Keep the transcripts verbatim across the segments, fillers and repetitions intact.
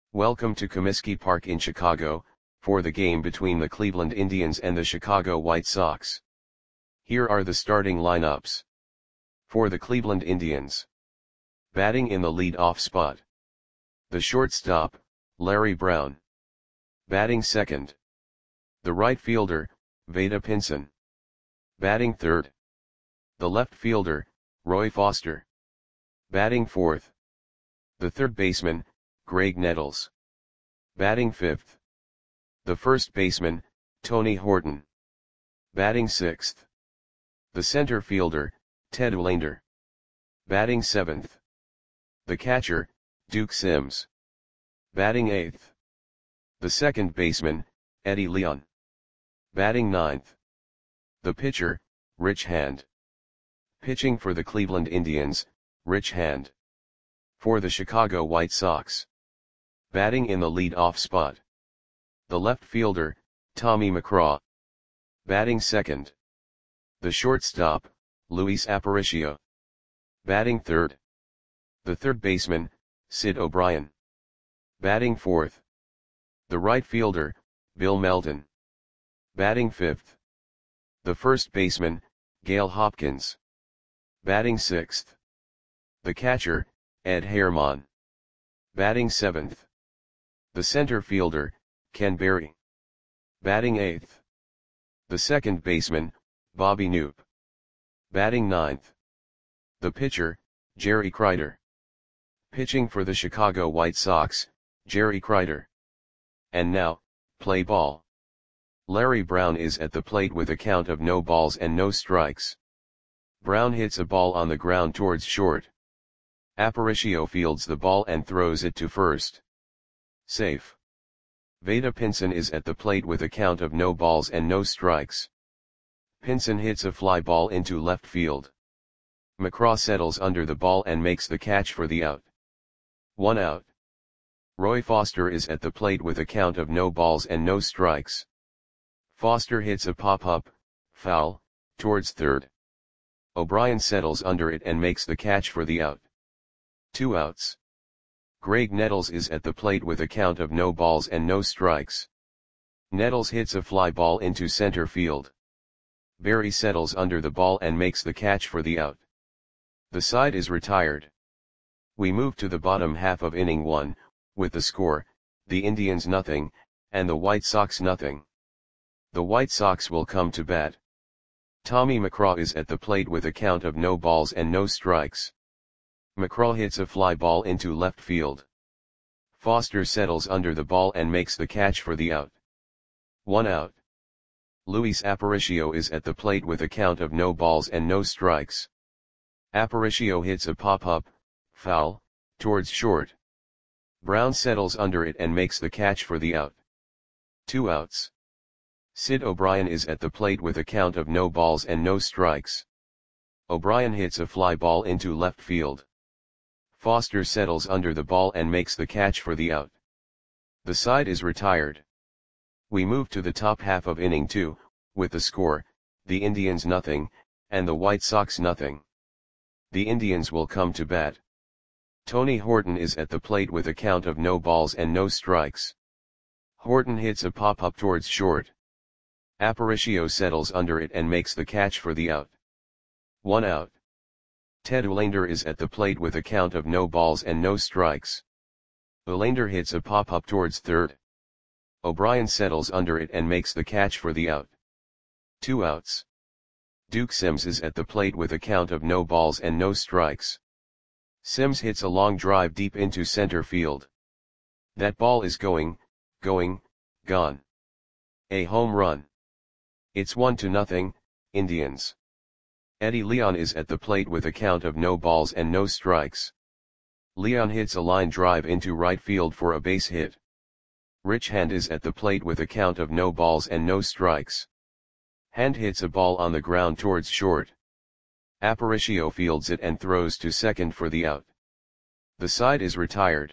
Welcome to Comiskey Park in Chicago, for the game between the Cleveland Indians and the Chicago White Sox. Here are the starting lineups. For the Cleveland Indians. Batting in the lead-off spot. The shortstop, Larry Brown. Batting second. The right fielder, Vada Pinson. Batting third. The left fielder, Roy Foster. Batting fourth. The third baseman, Graig Nettles. Batting fifth. The first baseman, Tony Horton. Batting sixth. The center fielder, Ted Olander. Batting seventh. The catcher, Duke Sims. Batting eighth. The second baseman, Eddie Leon. Batting ninth. The pitcher, Rich Hand. Pitching for the Cleveland Indians, Rich Hand. For the Chicago White Sox. Batting in the lead-off spot. The left fielder, Tommy McCraw. Batting second. The shortstop, Luis Aparicio. Batting third. The third baseman, Sid O'Brien. Batting fourth. The right fielder, Bill Melton. Batting fifth. The first baseman, Gail Hopkins. Batting sixth. The catcher, Ed Herman. Batting seventh. The center fielder, Ken Berry. Batting eighth. The second baseman, Bobby Knoop. Batting ninth. The pitcher, Jerry Kreider. Pitching for the Chicago White Sox, Jerry Kreider. And now, play ball. Larry Brown is at the plate with a count of no balls and no strikes. Brown hits a ball on the ground towards short. Aparicio fields the ball and throws it to first. Safe. Vada Pinson is at the plate with a count of no balls and no strikes. Pinson hits a fly ball into left field. McCraw settles under the ball and makes the catch for the out. One out. Roy Foster is at the plate with a count of no balls and no strikes. Foster hits a pop-up, foul, towards third. O'Brien settles under it and makes the catch for the out. Two outs. Graig Nettles is at the plate with a count of no balls and no strikes. Nettles hits a fly ball into center field. Berry settles under the ball and makes the catch for the out. The side is retired. We move to the bottom half of inning one, with the score, the Indians nothing, and the White Sox nothing. The White Sox will come to bat. Tommy McCraw is at the plate with a count of no balls and no strikes. McCraw hits a fly ball into left field. Foster settles under the ball and makes the catch for the out. One out. Luis Aparicio is at the plate with a count of no balls and no strikes. Aparicio hits a pop-up, foul, towards short. Brown settles under it and makes the catch for the out. Two outs. Sid O'Brien is at the plate with a count of no balls and no strikes. O'Brien hits a fly ball into left field. Foster settles under the ball and makes the catch for the out. The side is retired. We move to the top half of inning two, with the score, the Indians nothing, and the White Sox nothing. The Indians will come to bat. Tony Horton is at the plate with a count of no balls and no strikes. Horton hits a pop-up towards short. Aparicio settles under it and makes the catch for the out. One out. Ted Olander is at the plate with a count of no balls and no strikes. Olander hits a pop-up towards third. O'Brien settles under it and makes the catch for the out. Two outs. Duke Sims is at the plate with a count of no balls and no strikes. Sims hits a long drive deep into center field. That ball is going, going, gone. A home run. It's one to nothing, Indians. Eddie Leon is at the plate with a count of no balls and no strikes. Leon hits a line drive into right field for a base hit. Rich Hand is at the plate with a count of no balls and no strikes. Hand hits a ball on the ground towards short. Aparicio fields it and throws to second for the out. The side is retired.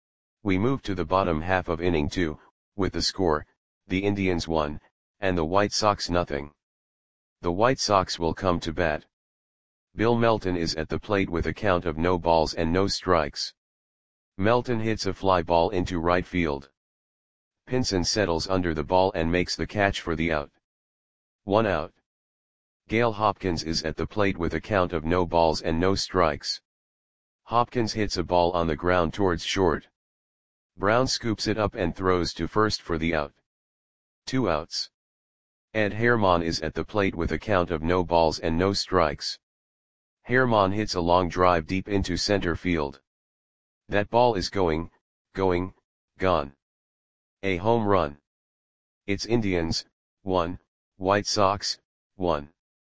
We move to the bottom half of inning two, with the score, the Indians one, and the White Sox nothing. The White Sox will come to bat. Bill Melton is at the plate with a count of no balls and no strikes. Melton hits a fly ball into right field. Pinson settles under the ball and makes the catch for the out. One out. Gale Hopkins is at the plate with a count of no balls and no strikes. Hopkins hits a ball on the ground towards short. Brown scoops it up and throws to first for the out. Two outs. Ed Herman is at the plate with a count of no balls and no strikes. Herman hits a long drive deep into center field. That ball is going, going, gone. A home run. It's Indians, one, White Sox, one.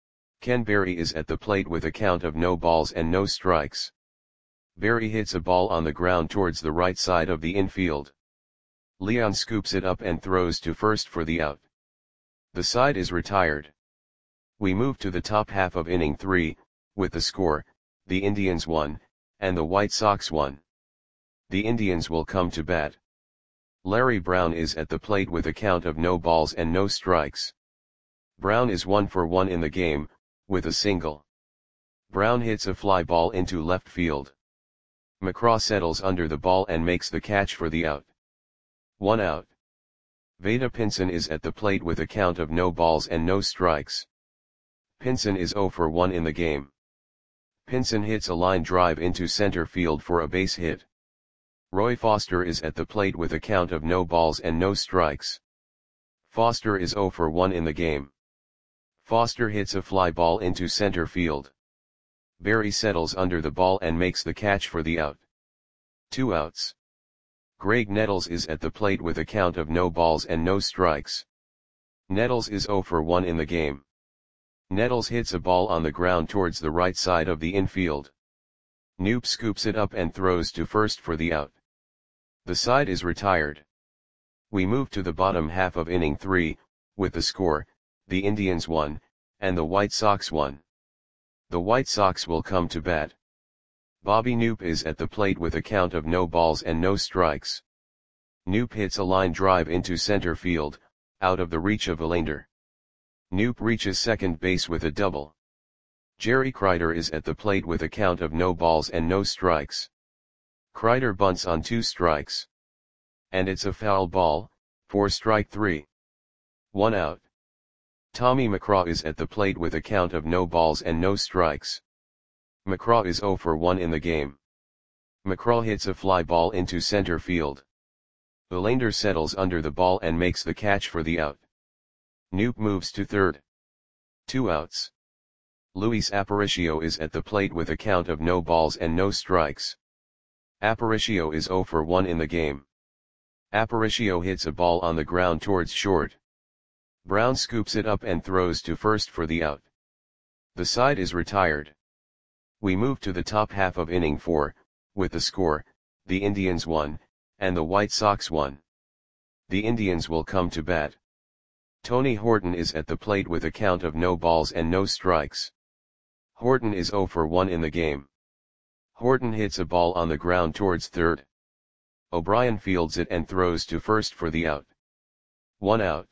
Ken Berry is at the plate with a count of no balls and no strikes. Berry hits a ball on the ground towards the right side of the infield. Leon scoops it up and throws to first for the out. The side is retired. We move to the top half of inning three, with the score, the Indians won, and the White Sox won. The Indians will come to bat. Larry Brown is at the plate with a count of no balls and no strikes. Brown is one for one in the game, with a single. Brown hits a fly ball into left field. McCraw settles under the ball and makes the catch for the out. One out. Vada Pinson is at the plate with a count of no balls and no strikes. Pinson is zero for one in the game. Pinson hits a line drive into center field for a base hit. Roy Foster is at the plate with a count of no balls and no strikes. Foster is zero for one in the game. Foster hits a fly ball into center field. Berry settles under the ball and makes the catch for the out. Two outs. Greg Nettles is at the plate with a count of no balls and no strikes. Nettles is zero for one in the game. Nettles hits a ball on the ground towards the right side of the infield. Knoop scoops it up and throws to first for the out. The side is retired. We move to the bottom half of inning three, with the score, the Indians won, and the White Sox won. The White Sox will come to bat. Bobby Knoop is at the plate with a count of no balls and no strikes. Knoop hits a line drive into center field, out of the reach of Verlander. Knoop reaches second base with a double. Jerry Kreider is at the plate with a count of no balls and no strikes. Kreider bunts on two strikes. And it's a foul ball, for strike three. One out. Tommy McCraw is at the plate with a count of no balls and no strikes. McCraw is zero for one in the game. McCraw hits a fly ball into center field. Verlander settles under the ball and makes the catch for the out. Knoop moves to third. Two outs. Luis Aparicio is at the plate with a count of no balls and no strikes. Aparicio is zero for one in the game. Aparicio hits a ball on the ground towards short. Brown scoops it up and throws to first for the out. The side is retired. We move to the top half of inning four, with the score, the Indians won, and the White Sox won. The Indians will come to bat. Tony Horton is at the plate with a count of no balls and no strikes. Horton is zero for one in the game. Horton hits a ball on the ground towards third. O'Brien fields it and throws to first for the out. One out.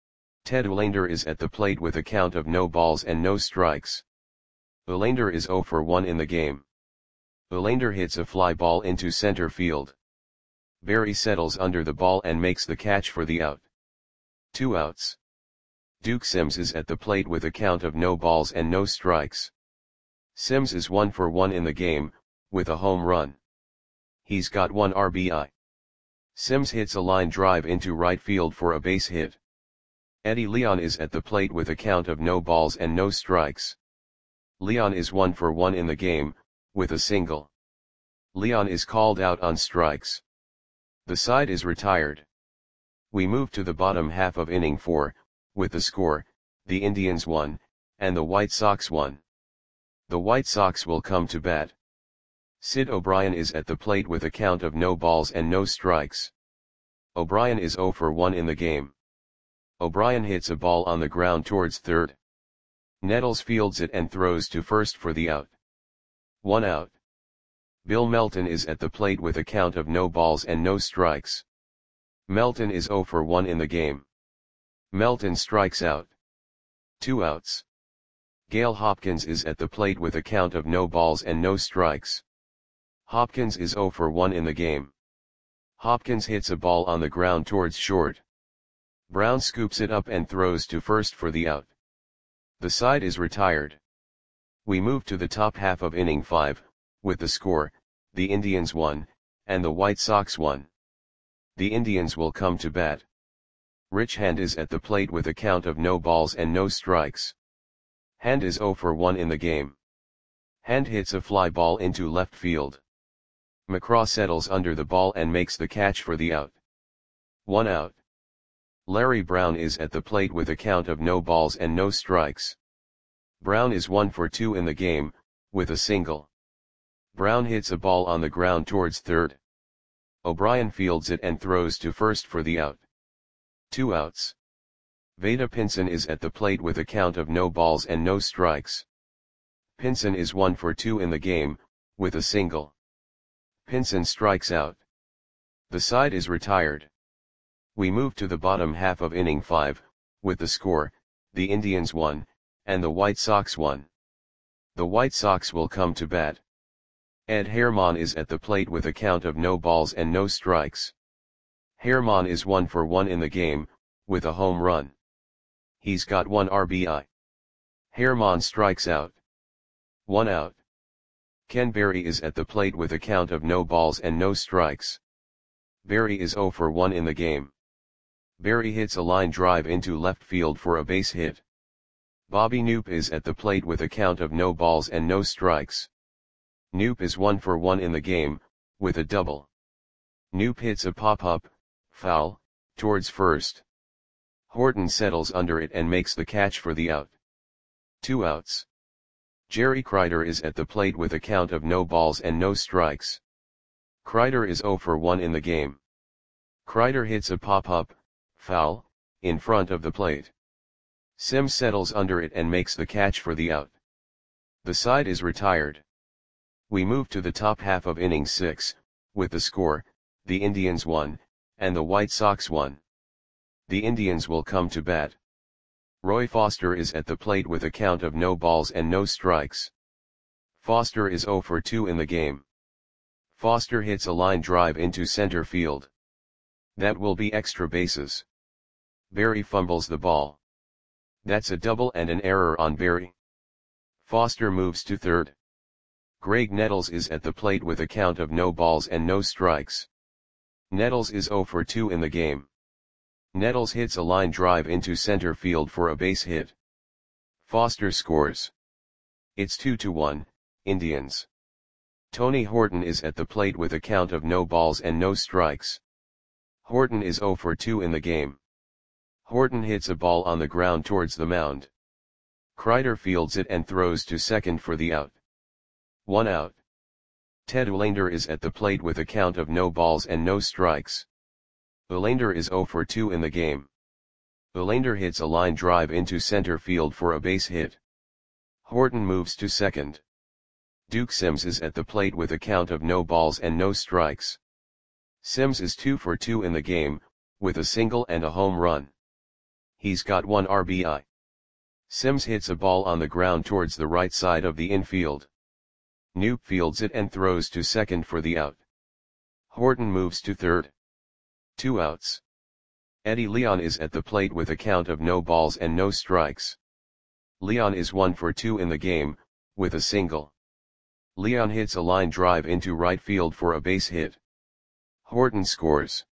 Ted Verlander is at the plate with a count of no balls and no strikes. Verlander is zero for one in the game. Verlander hits a fly ball into center field. Berry settles under the ball and makes the catch for the out. Two outs. Duke Sims is at the plate with a count of no balls and no strikes. Sims is one for one in the game, with a home run. He's got one R B I. Sims hits a line drive into right field for a base hit. Eddie Leon is at the plate with a count of no balls and no strikes. Leon is one for one in the game, with a single. Leon is called out on strikes. The side is retired. We move to the bottom half of inning four, with the score, the Indians won, and the White Sox won. The White Sox will come to bat. Sid O'Brien is at the plate with a count of no balls and no strikes. O'Brien is zero for one in the game. O'Brien hits a ball on the ground towards third. Nettles fields it and throws to first for the out. One out. Bill Melton is at the plate with a count of no balls and no strikes. Melton is zero for one in the game. Melton strikes out. Two outs. Gale Hopkins is at the plate with a count of no balls and no strikes. Hopkins is zero for one in the game. Hopkins hits a ball on the ground towards short. Brown scoops it up and throws to first for the out. The side is retired. We move to the top half of inning five, with the score, the Indians one, and the White Sox one. The Indians will come to bat. Rich Hand is at the plate with a count of no balls and no strikes. Hand is zero for one in the game. Hand hits a fly ball into left field. McCraw settles under the ball and makes the catch for the out. One out. Larry Brown is at the plate with a count of no balls and no strikes. Brown is one for two in the game, with a single. Brown hits a ball on the ground towards third. O'Brien fields it and throws to first for the out. Two outs. Vada Pinson is at the plate with a count of no balls and no strikes. Pinson is one for two in the game, with a single. Pinson strikes out. The side is retired. We move to the bottom half of inning five, with the score, the Indians one, and the White Sox one. The White Sox will come to bat. Ed Herman is at the plate with a count of no balls and no strikes. Herman is one for one in the game, with a home run. He's got one R B I. Herman strikes out. One out. Ken Berry is at the plate with a count of no balls and no strikes. Berry is zero for one in the game. Berry hits a line drive into left field for a base hit. Bobby Knoop is at the plate with a count of no balls and no strikes. Knoop is one for one in the game, with a double. Knoop hits a pop-up, foul, towards first. Horton settles under it and makes the catch for the out. Two outs. Jerry Kreider is at the plate with a count of no balls and no strikes. Kreider is zero for one in the game. Kreider hits a pop-up, foul, in front of the plate. Sims settles under it and makes the catch for the out. The side is retired. We move to the top half of inning six, with the score, the Indians one, and the White Sox one. The Indians will come to bat. Roy Foster is at the plate with a count of no balls and no strikes. Foster is zero for two in the game. Foster hits a line drive into center field. That will be extra bases. Berry fumbles the ball. That's a double and an error on Berry. Foster moves to third. Greg Nettles is at the plate with a count of no balls and no strikes. Nettles is zero for two in the game. Nettles hits a line drive into center field for a base hit. Foster scores. It's two to one, Indians. Tony Horton is at the plate with a count of no balls and no strikes. Horton is zero for two in the game. Horton hits a ball on the ground towards the mound. Kreider fields it and throws to second for the out. One out. Ted Olander is at the plate with a count of no balls and no strikes. Olander is zero for two in the game. Olander hits a line drive into center field for a base hit. Horton moves to second. Duke Sims is at the plate with a count of no balls and no strikes. Sims is two for two in the game, with a single and a home run. He's got one R B I. Sims hits a ball on the ground towards the right side of the infield. Knoop fields it and throws to second for the out. Horton moves to third. Two outs. Eddie Leon is at the plate with a count of no balls and no strikes. Leon is one for two in the game, with a single. Leon hits a line drive into right field for a base hit. Horton scores.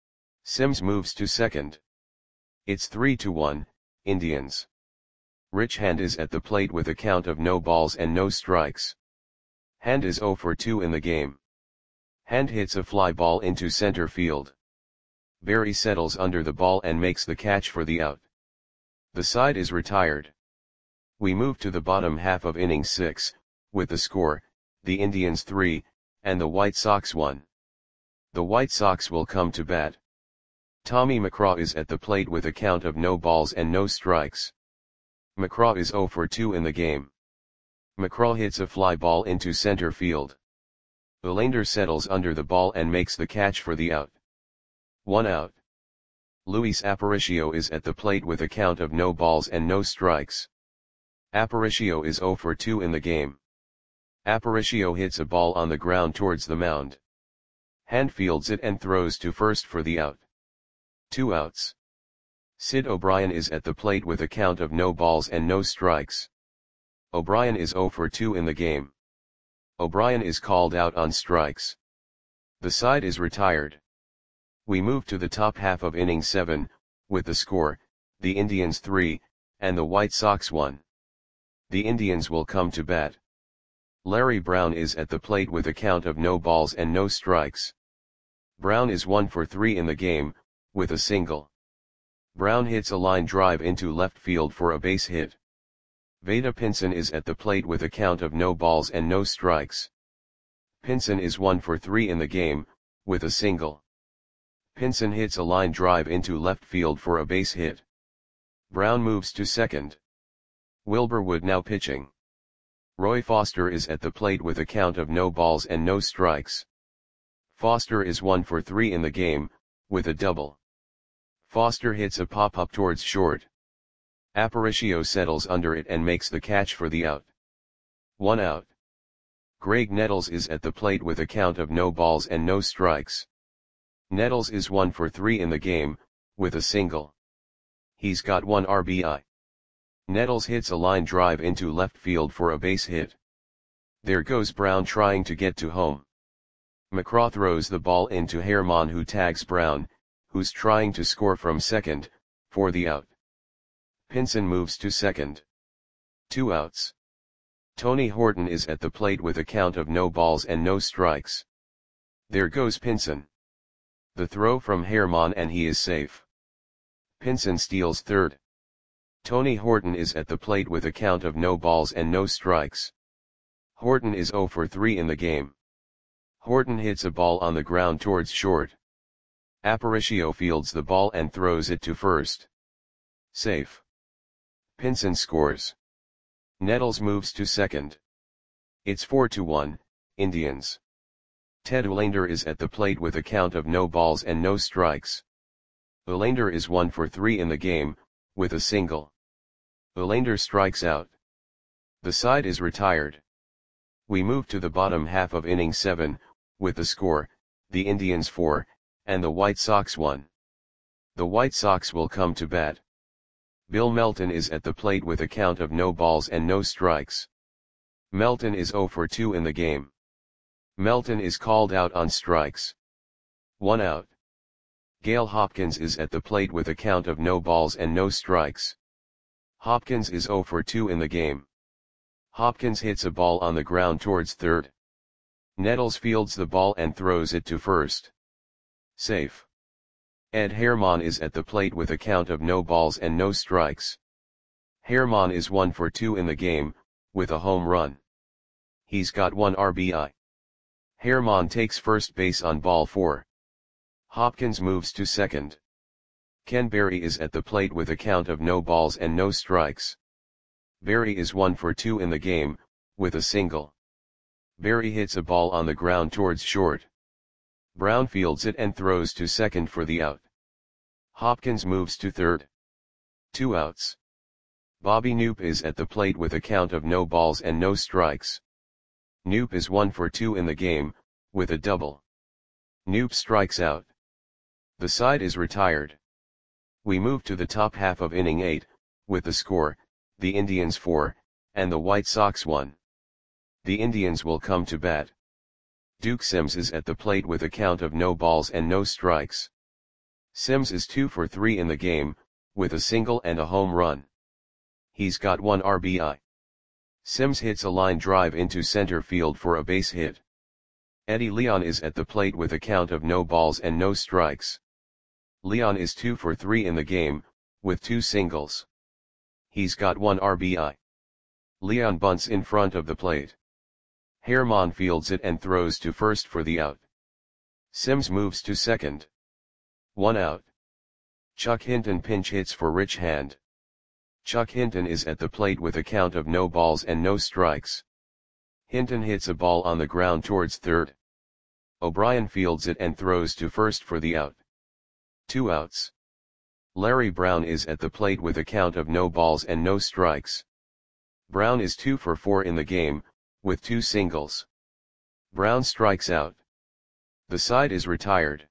Sims moves to second. It's three to one, Indians. Rich Hand is at the plate with a count of no balls and no strikes. Hand is zero for two in the game. Hand hits a fly ball into center field. Berry settles under the ball and makes the catch for the out. The side is retired. We move to the bottom half of inning six, with the score, the Indians three, and the White Sox one. The White Sox will come to bat. Tommy McCraw is at the plate with a count of no balls and no strikes. McCraw is zero for two in the game. McCraw hits a fly ball into center field. Olander settles under the ball and makes the catch for the out. One out. Luis Aparicio is at the plate with a count of no balls and no strikes. Aparicio is zero for two in the game. Aparicio hits a ball on the ground towards the mound. Hand fields it and throws to first for the out. Two outs. Sid O'Brien is at the plate with a count of no balls and no strikes. O'Brien is oh for two in the game. O'Brien is called out on strikes. The side is retired. We move to the top half of inning seven, with the score, the Indians three, and the White Sox one. The Indians will come to bat. Larry Brown is at the plate with a count of no balls and no strikes. Brown is one for three in the game, with a single. Brown hits a line drive into left field for a base hit. Vada Pinson is at the plate with a count of no balls and no strikes. Pinson is one for three in the game, with a single. Pinson hits a line drive into left field for a base hit. Brown moves to second. Wilbur Wood now pitching. Roy Foster is at the plate with a count of no balls and no strikes. Foster is one for three in the game, with a double. Foster hits a pop-up towards short. Aparicio settles under it and makes the catch for the out. One out. Greg Nettles is at the plate with a count of no balls and no strikes. Nettles is one for three in the game, with a single. He's got one R B I. Nettles hits a line drive into left field for a base hit. There goes Brown trying to get to home. McCraw throws the ball into Herman, who tags Brown, who's trying to score from second, for the out. Pinson moves to second. Two outs. Tony Horton is at the plate with a count of no balls and no strikes. There goes Pinson. The throw from Herman and he is safe. Pinson steals third. Tony Horton is at the plate with a count of no balls and no strikes. Horton is oh for three in the game. Horton hits a ball on the ground towards short. Aparicio fields the ball and throws it to first. Safe. Pinson scores. Nettles moves to second. It's four to one, Indians. Ted Olander is at the plate with a count of no balls and no strikes. Olander is one for three in the game, with a single. Olander strikes out. The side is retired. We move to the bottom half of inning seven, with the score, the Indians four, and the White Sox one. The White Sox will come to bat. Bill Melton is at the plate with a count of no balls and no strikes. Melton is oh for two in the game. Melton is called out on strikes. One out. Gail Hopkins is at the plate with a count of no balls and no strikes. Hopkins is oh for two in the game. Hopkins hits a ball on the ground towards third. Nettles fields the ball and throws it to first. Safe. Ed Herman is at the plate with a count of no balls and no strikes. Herman is one for two in the game, with a home run. He's got one R B I. Herman takes first base on ball four. Hopkins moves to second. Ken Berry is at the plate with a count of no balls and no strikes. Berry is one for two in the game, with a single. Berry hits a ball on the ground towards short. Brown fields it and throws to second for the out. Hopkins moves to third. Two outs. Bobby Knoop is at the plate with a count of no balls and no strikes. Knoop is one for two in the game, with a double. Knoop strikes out. The side is retired. We move to the top half of inning eight, with the score, the Indians four, and the White Sox one. The Indians will come to bat. Duke Sims is at the plate with a count of no balls and no strikes. Sims is two for three in the game, with a single and a home run. He's got one R B I. Sims hits a line drive into center field for a base hit. Eddie Leon is at the plate with a count of no balls and no strikes. Leon is two for three in the game, with two singles. He's got one R B I. Leon bunts in front of the plate. Herman fields it and throws to first for the out. Sims moves to second. One out. Chuck Hinton pinch hits for Rich Hand. Chuck Hinton is at the plate with a count of no balls and no strikes. Hinton hits a ball on the ground towards third. O'Brien fields it and throws to first for the out. Two outs. Larry Brown is at the plate with a count of no balls and no strikes. Brown is two for four in the game, with two singles. Brown strikes out. The side is retired.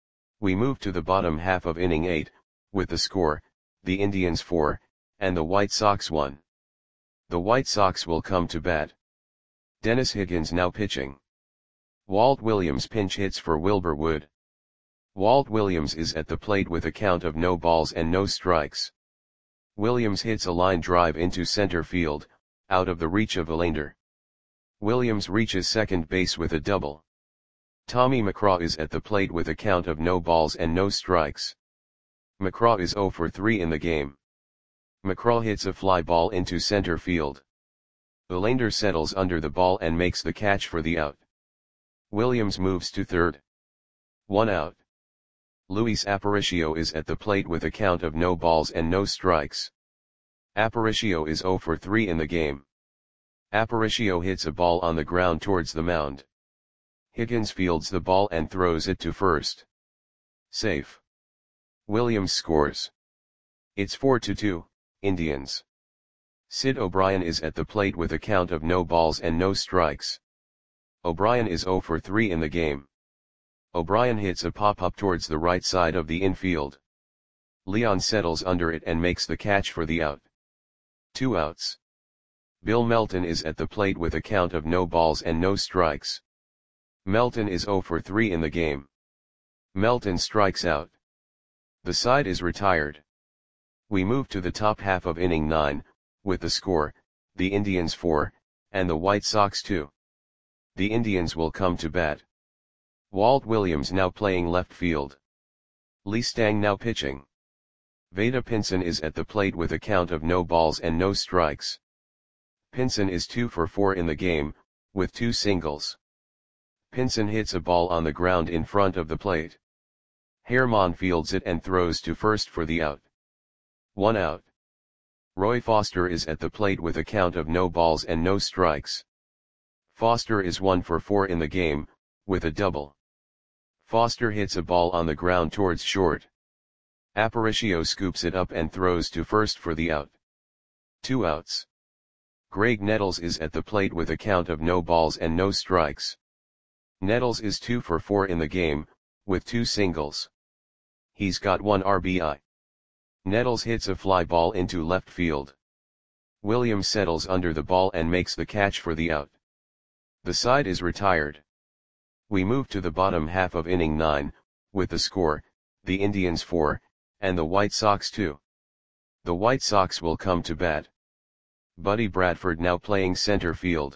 We move to the bottom half of inning eight, with the score, the Indians four, and the White Sox one. The White Sox will come to bat. Dennis Higgins now pitching. Walt Williams pinch hits for Wilbur Wood. Walt Williams is at the plate with a count of no balls and no strikes. Williams hits a line drive into center field, out of the reach of Verlander. Williams reaches second base with a double. Tommy McGraw is at the plate with a count of no balls and no strikes. McGraw is zero for three in the game. McGraw hits a fly ball into center field. Verlander settles under the ball and makes the catch for the out. Williams moves to third. One out. Luis Aparicio is at the plate with a count of no balls and no strikes. Aparicio is zero for three in the game. Aparicio hits a ball on the ground towards the mound. Higgins fields the ball and throws it to first. Safe. Williams scores. It's four to two, Indians. Sid O'Brien is at the plate with a count of no balls and no strikes. O'Brien is zero for three in the game. O'Brien hits a pop-up towards the right side of the infield. Leon settles under it and makes the catch for the out. Two outs. Bill Melton is at the plate with a count of no balls and no strikes. Melton is zero for three in the game. Melton strikes out. The side is retired. We move to the top half of inning nine, with the score, the Indians four, and the White Sox two. The Indians will come to bat. Walt Williams now playing left field. Lee Stang now pitching. Vada Pinson is at the plate with a count of no balls and no strikes. Pinson is two for four in the game, with two singles. Pinson hits a ball on the ground in front of the plate. Herman fields it and throws to first for the out. One out. Roy Foster is at the plate with a count of no balls and no strikes. Foster is one for four in the game, with a double. Foster hits a ball on the ground towards short. Aparicio scoops it up and throws to first for the out. Two outs. Greg Nettles is at the plate with a count of no balls and no strikes. Nettles is two for four in the game, with two singles. He's got one R B I. Nettles hits a fly ball into left field. Williams settles under the ball and makes the catch for the out. The side is retired. We move to the bottom half of inning nine, with the score, the Indians four, and the White Sox two. The White Sox will come to bat. Buddy Bradford now playing center field.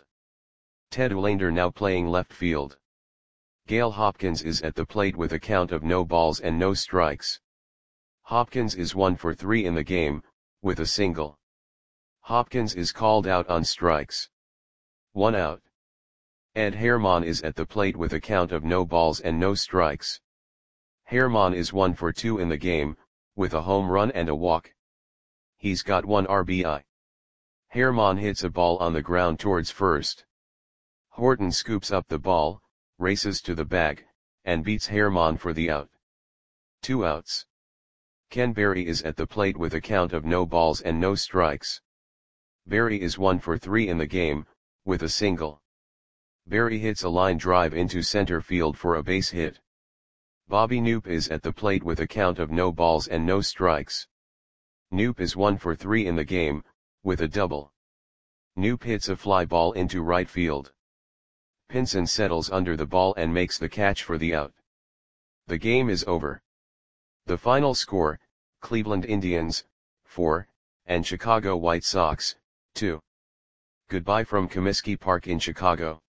Ted Verlander now playing left field. Gale Hopkins is at the plate with a count of no balls and no strikes. Hopkins is one for three in the game, with a single. Hopkins is called out on strikes. One out. Ed Herman is at the plate with a count of no balls and no strikes. Herman is one for two in the game, with a home run and a walk. He's got one R B I. Herman hits a ball on the ground towards first. Horton scoops up the ball, races to the bag, and beats Herman for the out. Two outs. Ken Berry is at the plate with a count of no balls and no strikes. Berry is one for three in the game, with a single. Berry hits a line drive into center field for a base hit. Bobby Knoop is at the plate with a count of no balls and no strikes. Knoop is one for three in the game, with a double. Knoop hits a fly ball into right field. Pinson settles under the ball and makes the catch for the out. The game is over. The final score, Cleveland Indians, four, and Chicago White Sox, two. Goodbye from Comiskey Park in Chicago.